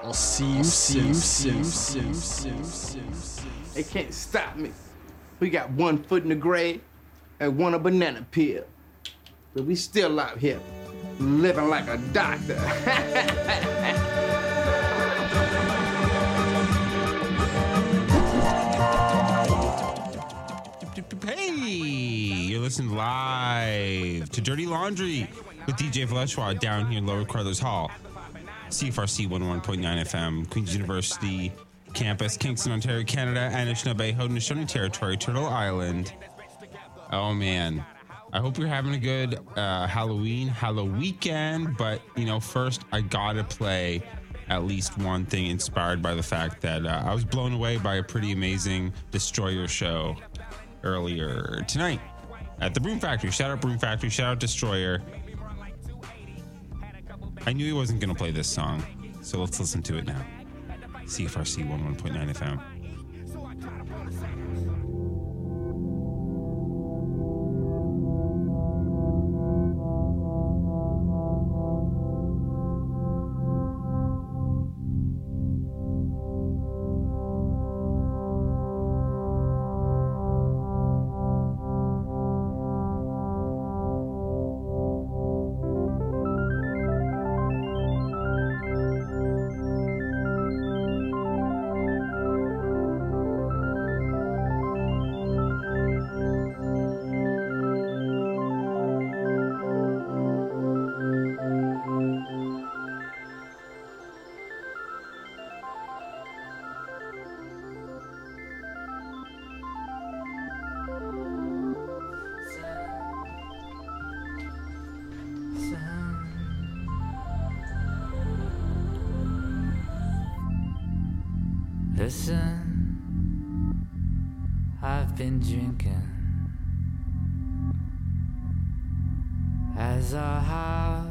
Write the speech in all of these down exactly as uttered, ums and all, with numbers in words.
I'll see you soon, soon, soon, soon, soon. They can't stop me. We got one foot in the grave and one a banana peel. But we still out here, living like a doctor. Hey, you're listening live to Dirty Laundry with D J Fleshwa down here in Lower Carruthers Hall. C F R C one oh one point nine F M, Queen's University campus, Kingston, Ontario, Canada, Anishinaabe, Haudenosaunee Territory, Turtle Island. Oh man, I hope you're having a good uh, Halloween, Halloween weekend. But you know, first I gotta play at least one thing inspired by the fact that uh, I was blown away by a pretty amazing Destroyer show earlier tonight at the Broom Factory. Shout out Broom Factory, shout out Destroyer. I knew he wasn't going to play this song, so let's listen to it now. C F R C one oh one point nine F M. Listen, I've been drinking as our house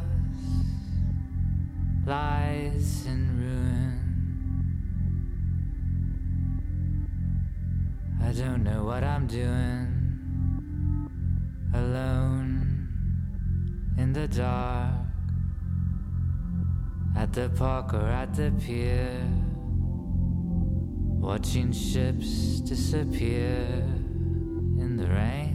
lies in ruin. I don't know what I'm doing, alone in the dark, at the park or at the pier, watching ships disappear in the rain.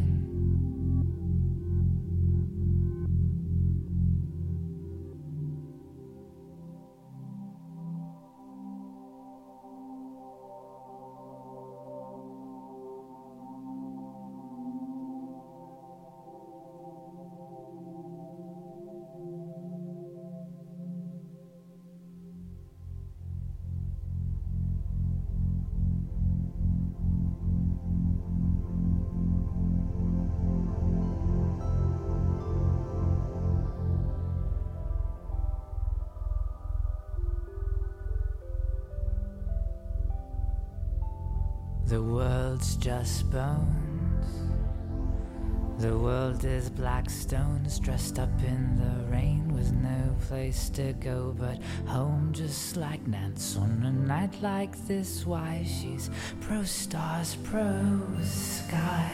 The world's just bones. The world is black stones dressed up in the rain with no place to go but home, just like Nance on a night like this. Why, she's pro stars, pro sky.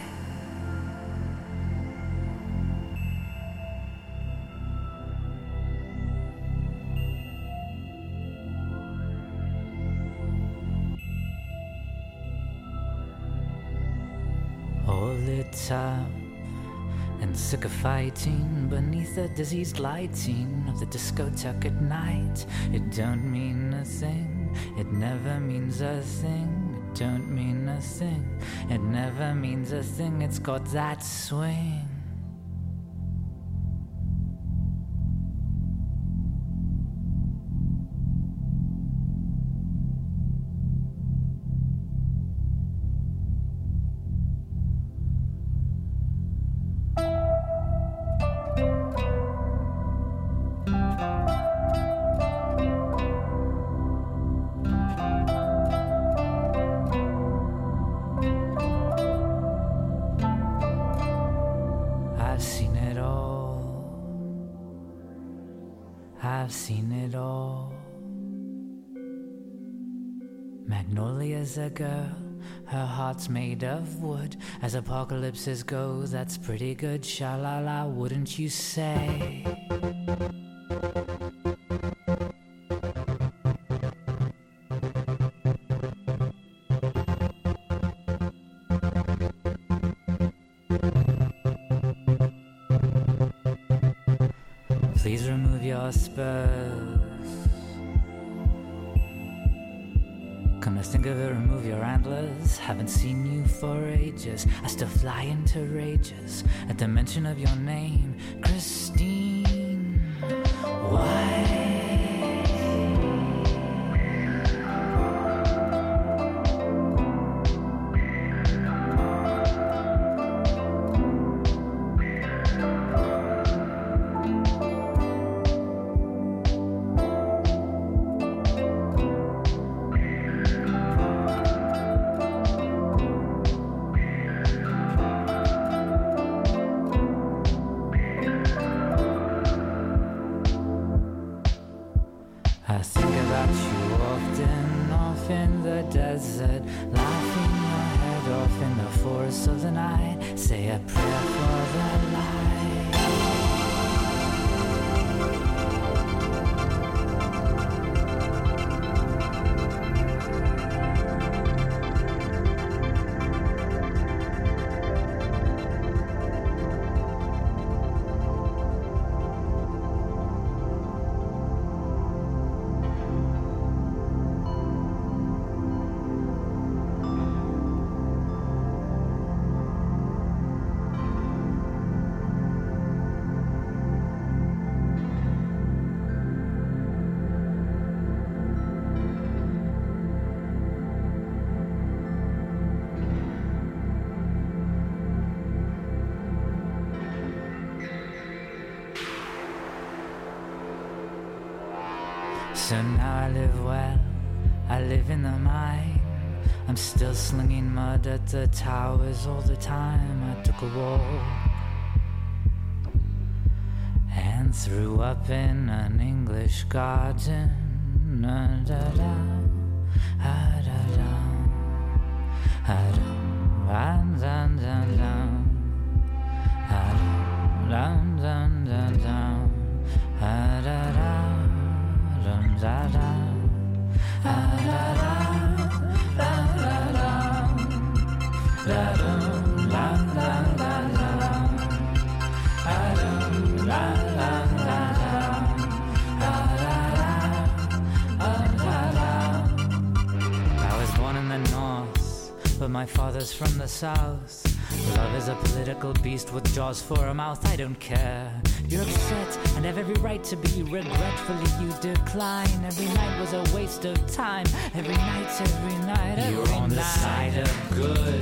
All lit up and sick of fighting beneath the diseased lighting of the discotheque at night. It don't mean a thing, it never means a thing. It don't mean a thing, it never means a thing. It's got that swing. I've seen it all. Magnolia's a girl, her heart's made of wood. As apocalypses go, that's pretty good. Sha-la-la, wouldn't you say? Please remove your spurs. Come to think of it, remove your antlers. Haven't seen you for ages. I still fly into rages at the mention of your name, Christine. Why? I think about you often, off in the desert, laughing your head off in the forest of the night. Say a prayer for the light. So now I live well, I live in the mine. I'm still slinging mud at the towers all the time. I took a walk and threw up in an English garden. Da da da, ah da da, ah da, da da da, ah da da da da, ah da da. Da da, ah da da, da da da, da da, da da da da, ah da da da da da, ah da da, ah da da. I was born in the north, but my father's from the south. Love is a political beast with jaws for a mouth. I don't care. You're upset and have every right to be. Regretfully you decline. Every night was a waste of time. Every night, every night, every You're on night. The side of good.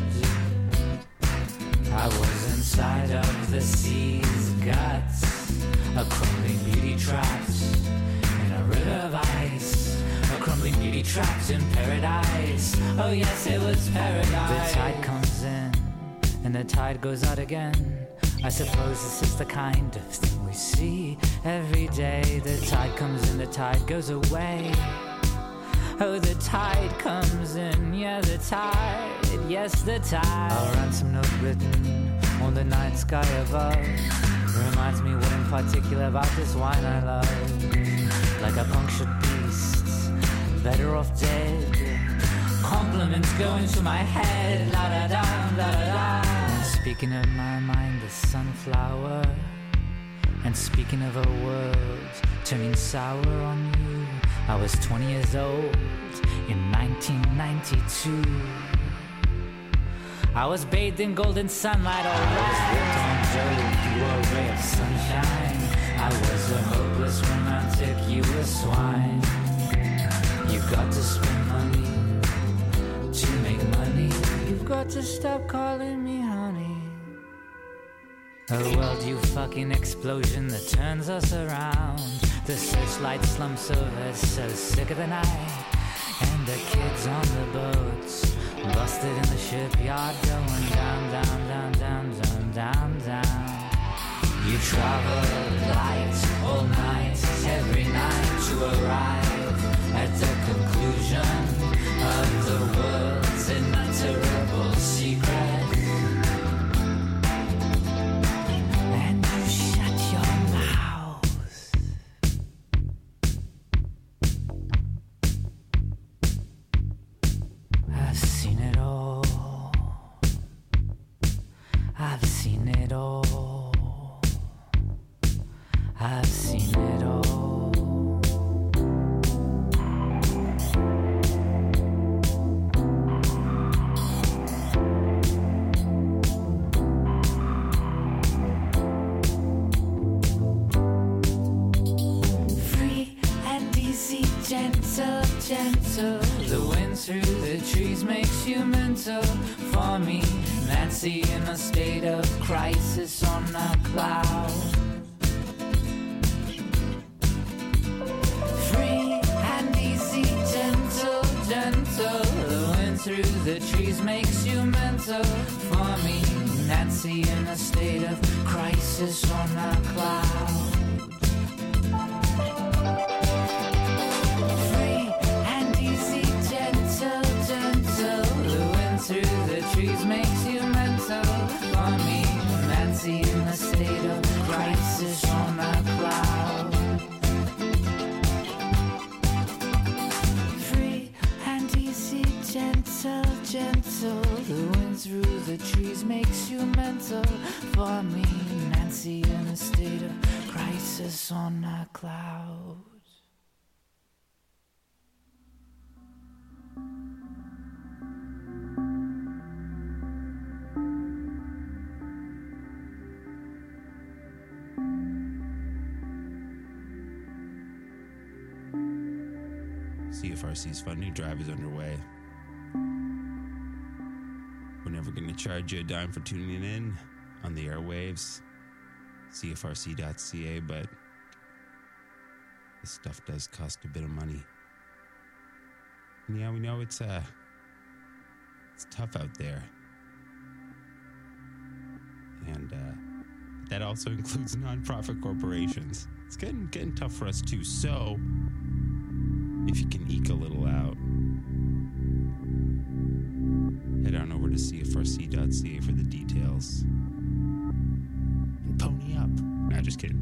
I was inside of the sea's guts. A crumbling beauty trapped in a river of ice. A crumbling beauty trapped in paradise. Oh yes, it was paradise. The tide comes in and the tide goes out again. I suppose this is the kind of thing we see every day. The tide comes in, the tide goes away. Oh, the tide comes in, yeah, the tide, yes, the tide. A ransom note written on the night sky above reminds me what in particular about this wine I love. Like a punctured beast, better off dead. Compliments go into my head, la da da, la da da. Speaking of my mind, the sunflower. And speaking of a world turning sour on you, I was twenty years old in nineteen ninety-two. I was bathed in golden sunlight, alright. I was ripped on Joe, you were a ray of sunshine. I was a hopeless romantic, you were swine. You got to spend money to make money. You've got to stop calling me honey. A world, you fucking explosion that turns us around. The searchlight slumps over, so sick of the night. And the kids on the boats, busted in the shipyard, going down, down, down, down, down, down, down. You travel light all night, every night to arrive at the conclusion of the world's inutterable secret. And you shut your mouth. I've seen it all. I've seen it all. I've seen it. gentle, gentle. The wind through the trees makes you mental. For me, Nancy, in a state of crisis on a cloud. Free and easy, gentle, gentle. The wind through the trees makes you mental. For me, Nancy, in a state of crisis on a cloud. Through the trees makes you mental. For me, Nancy, in a state of crisis on a cloud. Free and easy, gentle, gentle. The wind through the trees makes you mental. For me, Nancy, in a state of crisis on a cloud. C F R C's funding drive is underway. We're never going to charge you a dime for tuning in on the airwaves, C F R C dot C A, but this stuff does cost a bit of money. And yeah, we know it's uh, it's tough out there. And uh, that also includes nonprofit corporations. It's getting, getting tough for us too, so if you can eke a little out, head on over to C F R C dot C A for the details. And pony up. Nah, just kidding.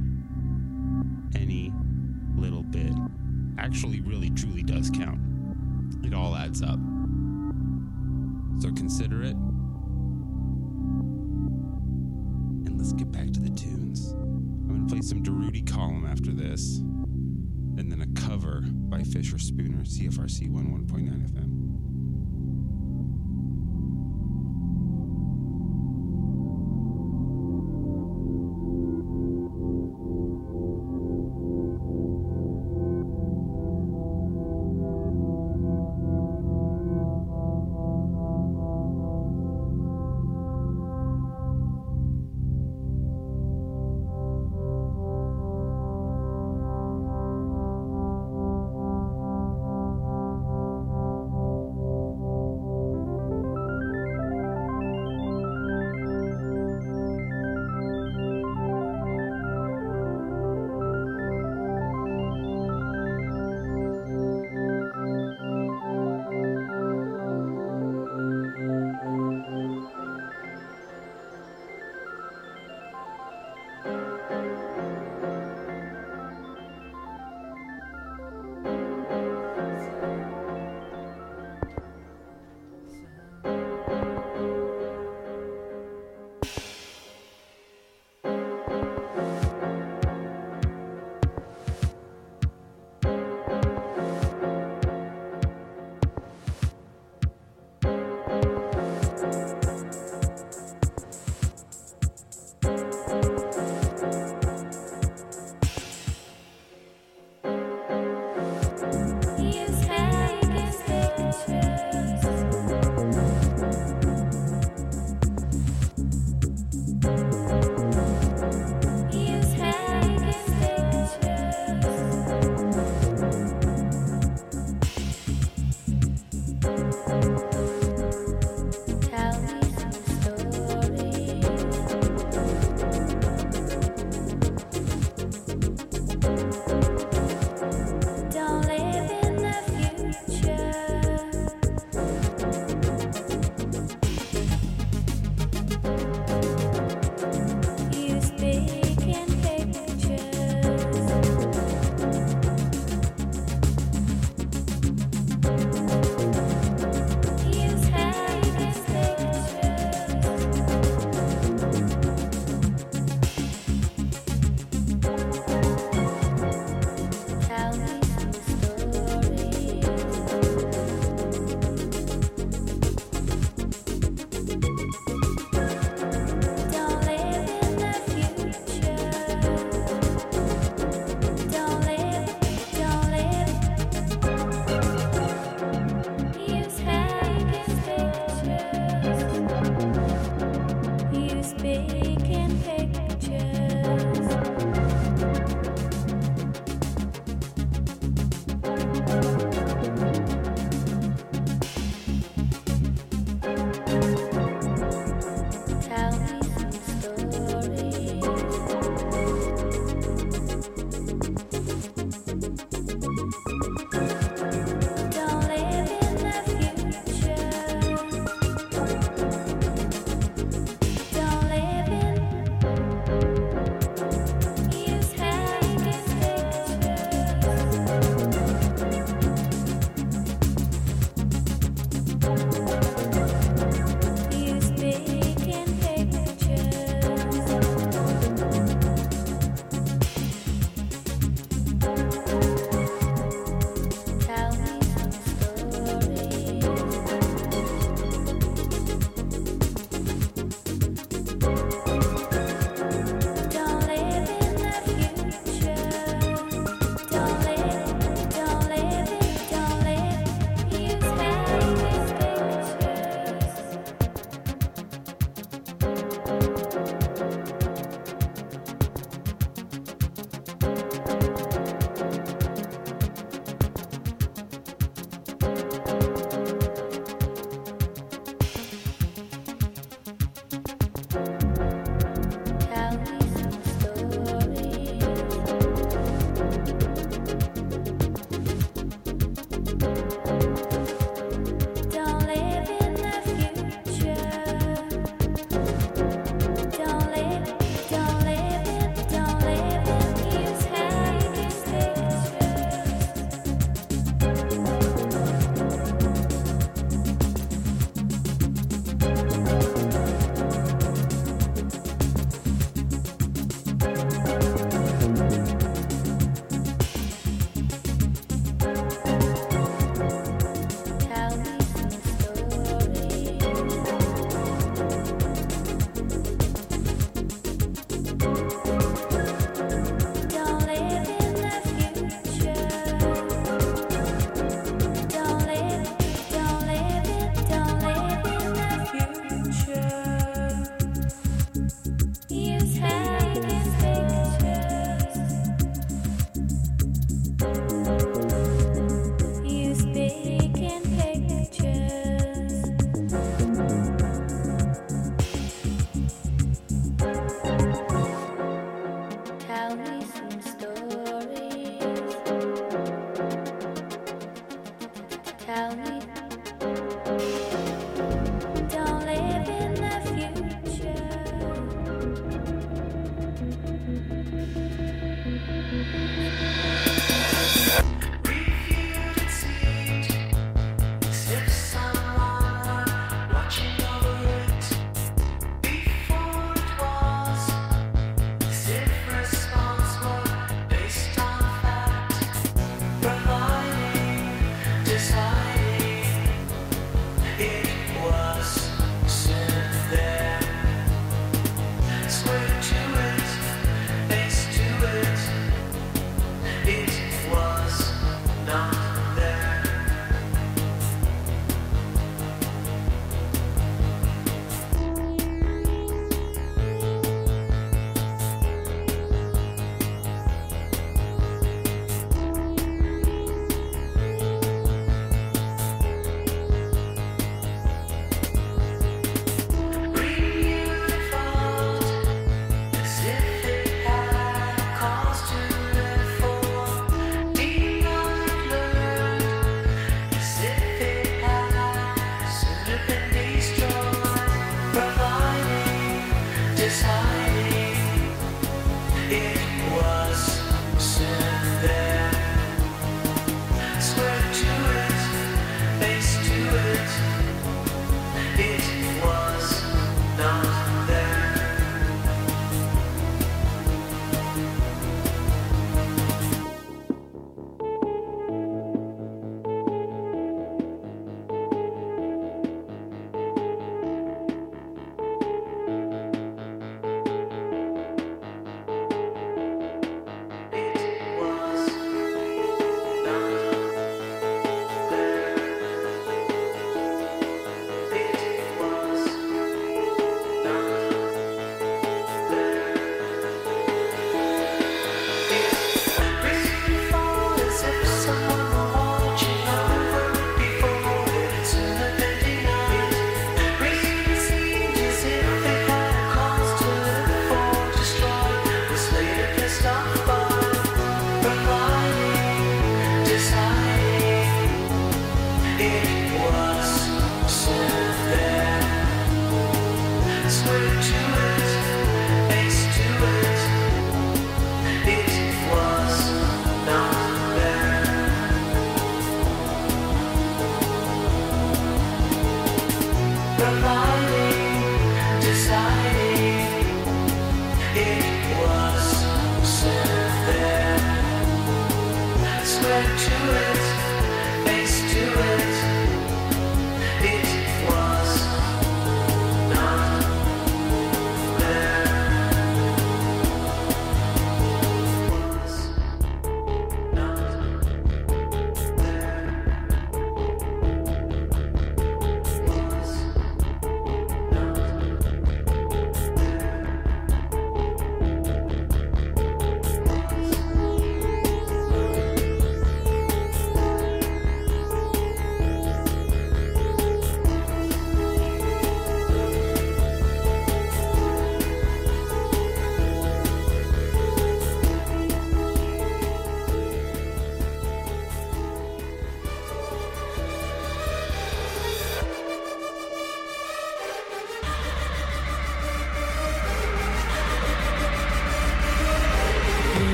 Any little bit actually really truly does count. It all adds up. So consider it. And let's get back to the tunes. I'm going to play some Durutti Column after this. And then a cover by Fisher Spooner, C F R C one oh one point nine F M.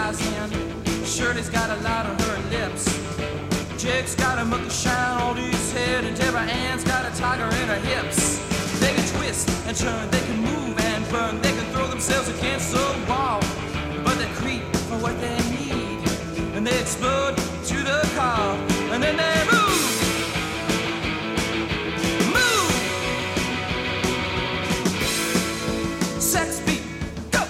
eyes in. Shirley's got a light on her lips. Jake's got a monkey shine on his head, and Deborah Ann's got a tiger in her hips. They can twist and turn, they can move and burn, they can throw themselves against the wall, but they creep for what they need, and they explode to the car, and then they move, move. Sex beat, go.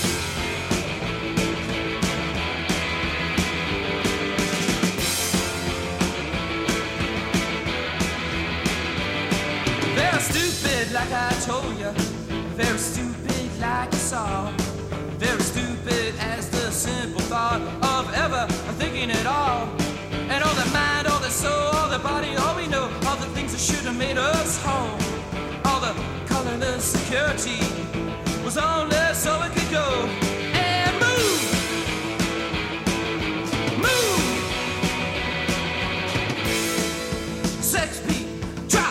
Very stupid, like I told you. Very stupid, like you saw. Very stupid as the simple thought of ever thinking at all. And all the mind, all the soul, all the body, all we know, all the things that should have made us whole. All the colorless security was only so it could go and move, move. Sex beat, drop.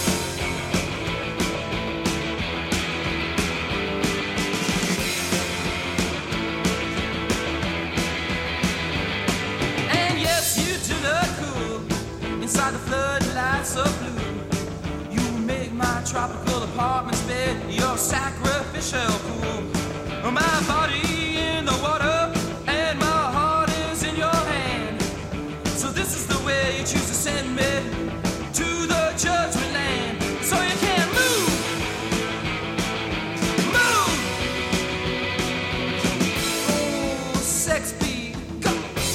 Inside the floodlights of blue, you make my tropical apartment's bed your sacrificial pool. My body in the water and my heart is in your hand. So this is the way you choose to send me to the judgment land. So you can move, move. Oh, sex beat, go.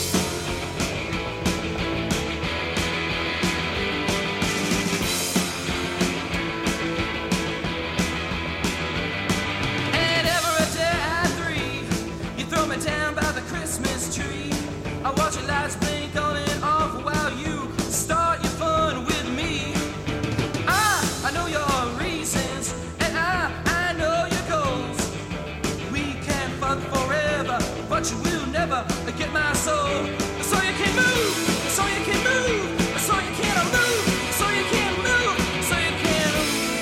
Down by the Christmas tree, I watch your lights blink on and off while you start your fun with me. I, I know your reasons, and I, I know your goals. We can fuck forever, but you will never get my soul. So you can move, so you can move, so you can move, so you can move, so you can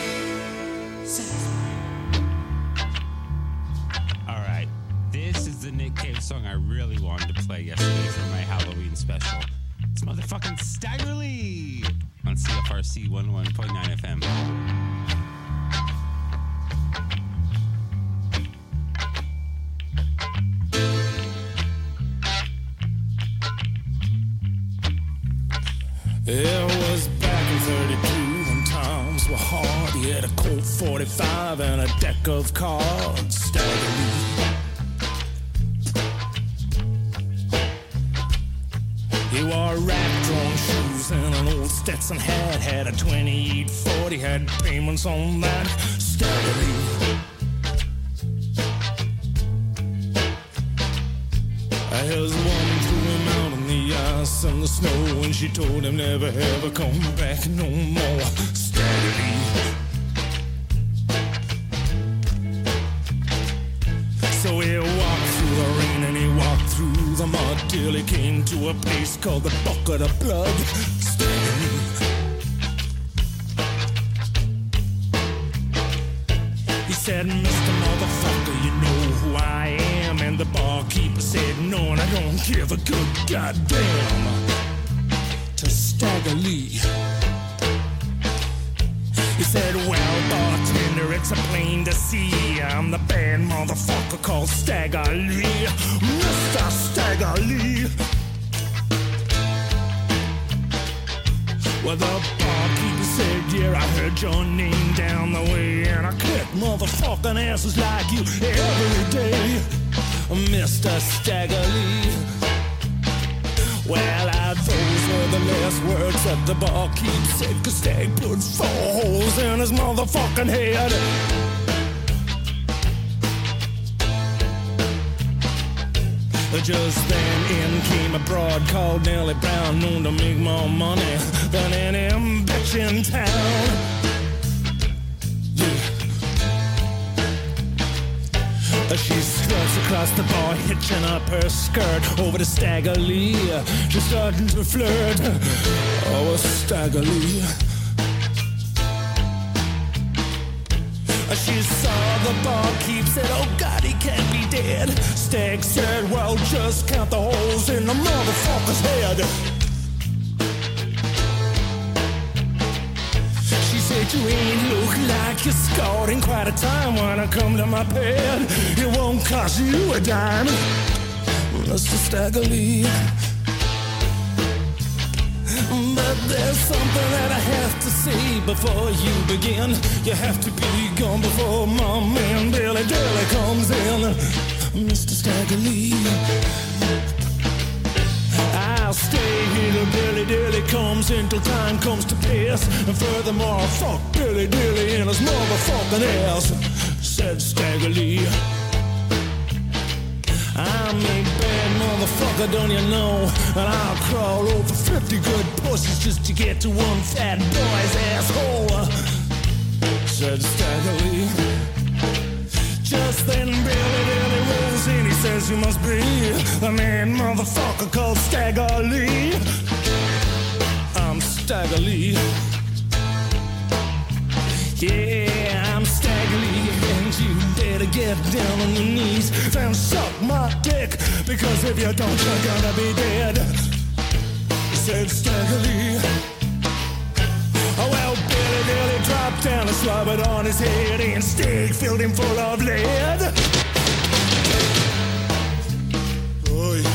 move. All right. This is the Nick Cave song I really wanted to play yesterday for my Halloween special. It's motherfucking Stagger Lee on C F R C one oh one point nine F M. It was back in thirty-two when times were hard. He had a Colt forty-five and a deck of cards. Stagger Lee. He wore wrap-drawn shoes and an old Stetson hat. Had a twenty-eight forty, had payments on that. Stagger Lee. His woman threw him out in the ice and the snow, and she told him never ever come back no more. Stagger Lee. So he walked through the rain and he walked through the mud till he came to a place called the Bucket of Blood. Stagger Lee. He said, Mister Motherfucker, you know who I am. And the barkeeper said, no, and I don't give a good goddamn. To Stagger Lee. He said, well, bartender, it's a plain to see. I'm the bad motherfucker called Stagger Lee. Mister Stagger Lee. Well, the barkeeper said, yeah, I heard your name down the way, and I kick motherfucking asses like you every day, Mister Stagger Lee. Well, I, those were the last words that the barkeep said, 'cause Stag put four holes in his motherfucking head. Just then in came a broad called Nellie Brown, known to make more money than any bitch in town. Yeah. She struts across the bar, hitching up her skirt over to Stagger Lee. She's starting to flirt. Oh, Stagger Lee. She saw the barkeep, said, oh God, he can't be dead. Stag said, well, just count the holes in the motherfucker's head. She said, you ain't look like you're scored in quite a time. When I come to my bed, it won't cost you a dime, Mister Stagger Lee. But there's something that I have to say before you begin. You have to be gone before my man Billy Dilly comes in, Mister Stagger Lee. I'll stay here till Billy Dilly comes in, till time comes to pass. And furthermore, fuck Billy Dilly in his motherfucking ass, said Stagger Lee. I'm a bad motherfucker, don't you know? And I'll crawl over fifty good pussies just to get to one fat boy's asshole, said Stagger Lee. Just then Billy Dilly rolls in, he says you must be the man motherfucker called Stagger Lee. I'm Stagger Lee. Yeah, I'm Stagger Lee, and you better get down on your knees and suck my dick, because if you don't, you're gonna be dead, said Stagger Lee. Oh, well, Billy Dilly dropped down and slobbered on his head, and Stag filled him full of lead. Oh, yeah.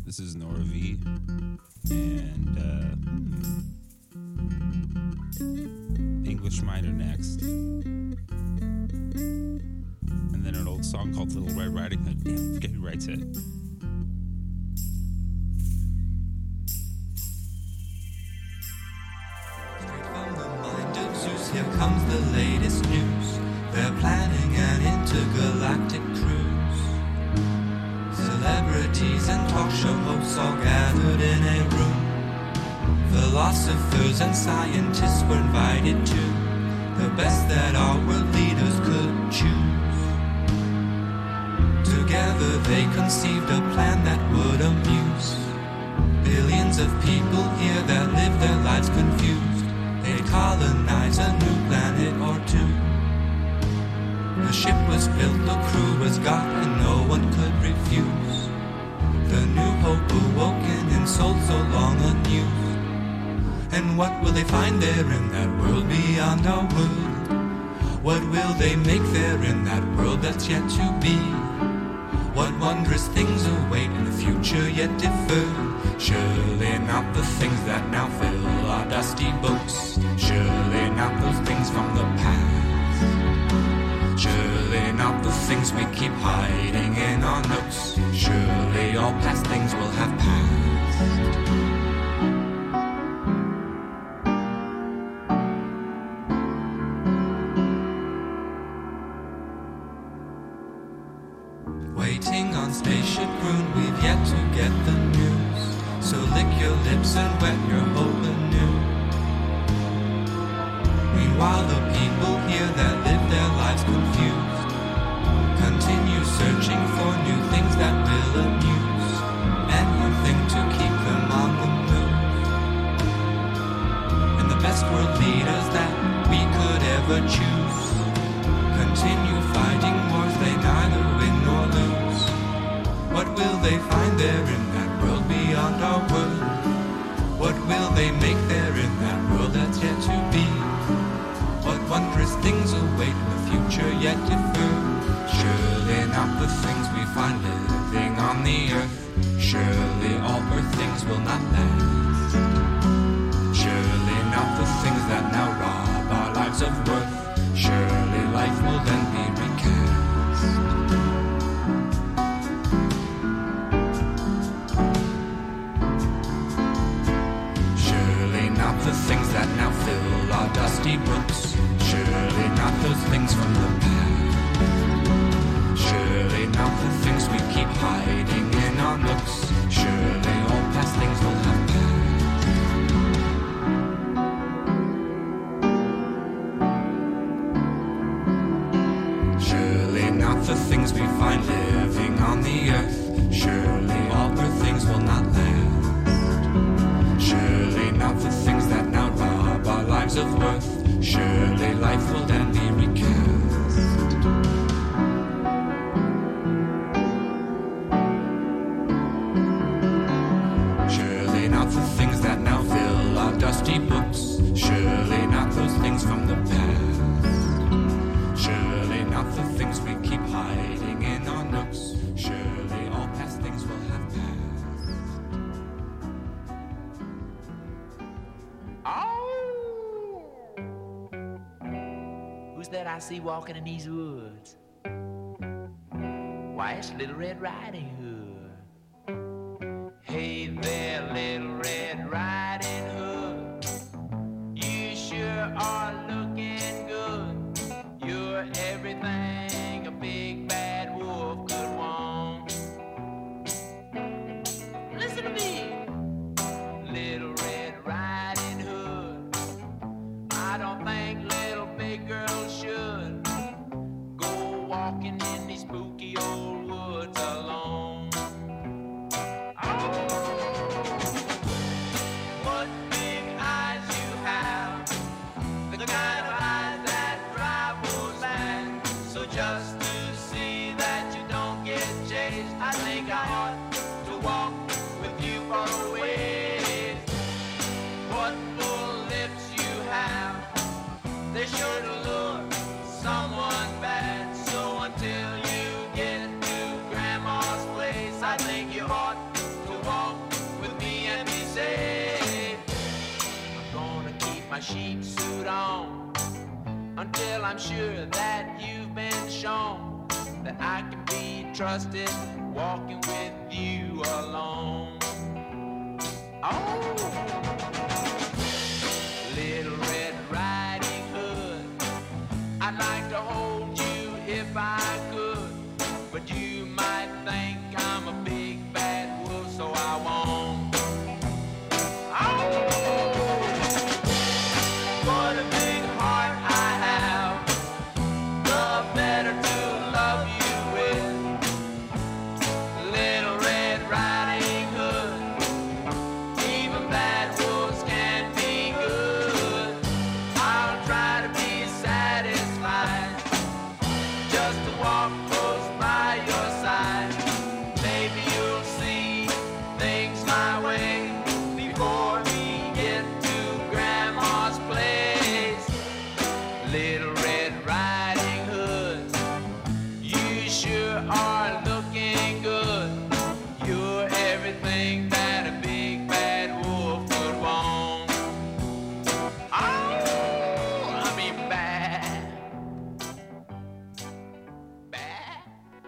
This is Nora V. And uh, hmm. English Minor next. And then an old song called Little Red Riding Hood. Damn, I forget who writes it. Straight from the mind of Zeus, here comes the latest news. They're planning an intergalactic cruise. Celebrities and talk show hosts all gathered in a room. Philosophers and scientists were invited too. The best that our world leaders could choose. Together they conceived a plan that would amuse billions of people here that live their lives confused. They'd colonize a new planet or two. The ship was built, the crew was got, and no one could refuse. The new hope awoken and sold so long unused. And what will they find there in that world beyond our world? What will they make there in that world that's yet to be? What wondrous things await in the future yet deferred? Surely not the things that now fill our dusty boats. Surely not those things from the past. Surely not the things we keep hiding in our notes. Surely all past things will have passed. Waiting on Spaceship Groon, we've yet to get the news. So lick your lips and wet your hope anew. Meanwhile the people here that live their lives confused continue searching for new things that will amuse. Anything to keep them on the move. And the best world leaders that we could ever choose continue fighting wars they neither win nor lose. What will they find there in that world beyond our world? What will they make there in that world that's yet to be? What wondrous things await in the future yet deferred? Surely not the things we find living on the earth. Surely all earth things will not last. Surely not the things that now rob our lives of worth. Surely life will then be recast. Surely not the things that now fill our dusty books. Surely not those things from the past. Surely not the things we keep hiding in our nooks. Surely all past things will have passed. Surely not the things we find living on the earth. Surely all earth things will not last. Surely not the things that now rob our lives of worth. Surely life will then be recast. Surely not the things that now fill our dusty books. Surely not those things from the past. Surely not the things we keep hiding in our nooks. Surely all past things will have passed. Who's that I see walking in these woods? Why, it's Little Red Riding Hood. Hey there, Little Red Riding Hood. You sure are looking good. You're everything a big bad wolf could want. Listen to me, Little Red Riding Hood. I don't think little big girls should go walking in these spooky old woods alone. Oh, what big eyes you have, the kind of eyes that drive wolves mad. So just to see that you don't get chased, I think I ought to walk with you for a ways. What full lips you have, they sure to lure someone bad. So until you get to Grandma's place, I think you ought to walk until I'm sure that you've been shown that I can be trusted walking with you alone. Oh, Little Red Riding Hood, I'd like to hold you if I could, but you might think I'm a big bad wolf, so I won't. Oh, what a big heart I have, the better to love you with. Little Red Riding Hood, even bad wolves can be good. I'll try to be satisfied just to walk close by your side. Maybe you'll see things my way before we get to Grandma's place. Little Red Riding Hood, you sure are looking good. You're everything that a big bad wolf would want. Oh, I mean bad. Bad.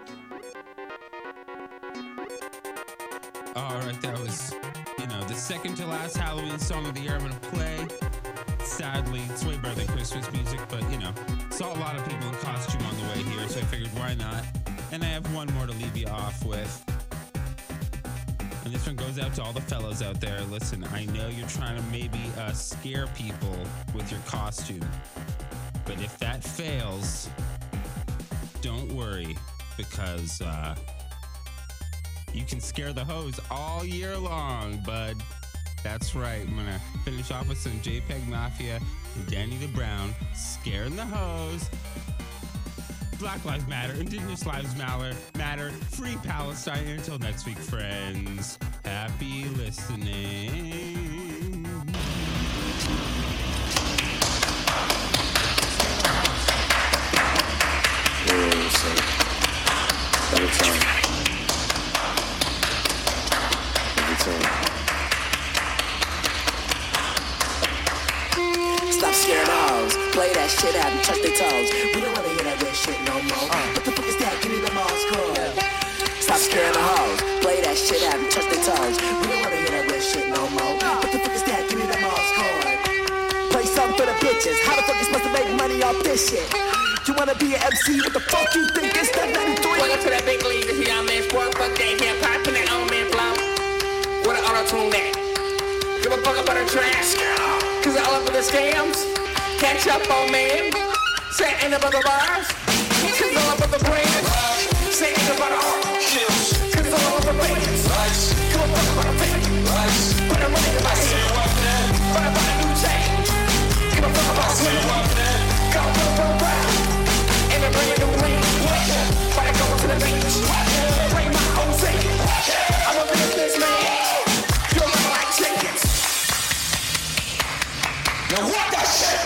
All right, that was, you know, the second to last Halloween song of the year I'm going to play. Sadly, it's way better than Christmas music, but, you know, saw a lot of people in costume on the way here, so I figured why not? And I have one more to leave you off with. And this one goes out to all the fellas out there. Listen, I know you're trying to maybe uh, scare people with your costume, but if that fails, don't worry, because uh, you can scare the hoes all year long, bud. That's right. I'm gonna finish off with some JPEG Mafia and Danny the Brown, scaring the hoes. Black Lives Matter, Indigenous Lives Matter, matter, Free Palestine. Until next week, friends. Happy listening. Yeah, so every time, every time. Stop scaring the hoes. Play that shit out and touch their toes. We don't wanna hear that weird shit no more. What the fuck is that? Give me the Mars cord. Stop scaring the hoes. Play that shit out and touch their toes. We don't wanna hear that weird shit no more. What the fuck is that? Give me the Mars cord. Play something for the bitches. How the fuck you supposed to make money off this shit? You wanna be an M C? What the fuck you think it's that ninety-three? Welcome to that big league. This is young man sport. Fuck that hip hop and that old man flow. What an auto-tune that. Give a fuck about the trash. Cause all up with the scams. Catch up on man. Say ain't about the bars. Cause all up with the brands. Say ain't about the art. Cause all up with the brands. Give a fuck about the fans. Put the money in my hand. What about a new change? Give a fuck about swing. Go, go, go, round. And a brand new ring. But I go to the beach. Bring my own thing. I'm a businessman. You'll never like chickens. Now what that shit?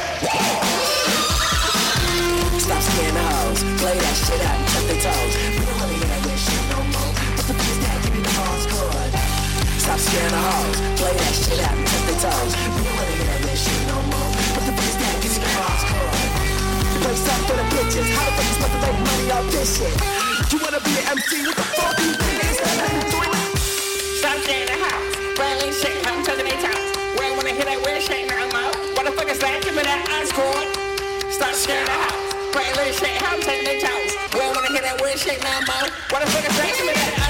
Stop scaring the hoes. Play that shit out and touch their toes. We don't wanna hear that weird shit no more. What the fuck is that? Give me the Mars cord. Stop scaring the hoes. Play that shit out and touch their toes. We don't wanna hear that weird shit no more. What the fuck is that? Give me the Mars cord. Play something for the bitches. How the fuck you supposed to make money off this shit? You wanna be an M C? What the fuck you think it's that ninety-three? Stop scaring the house. Brand shit. I'm touching their toes. We don't wanna hear that weird shit no more. What the fuck is that? Give me that ice cord. Stop scaring the house. Brand shit. I'm touching their toes. We don't wanna hear that weird shit no more. What the fuck is that? Give me that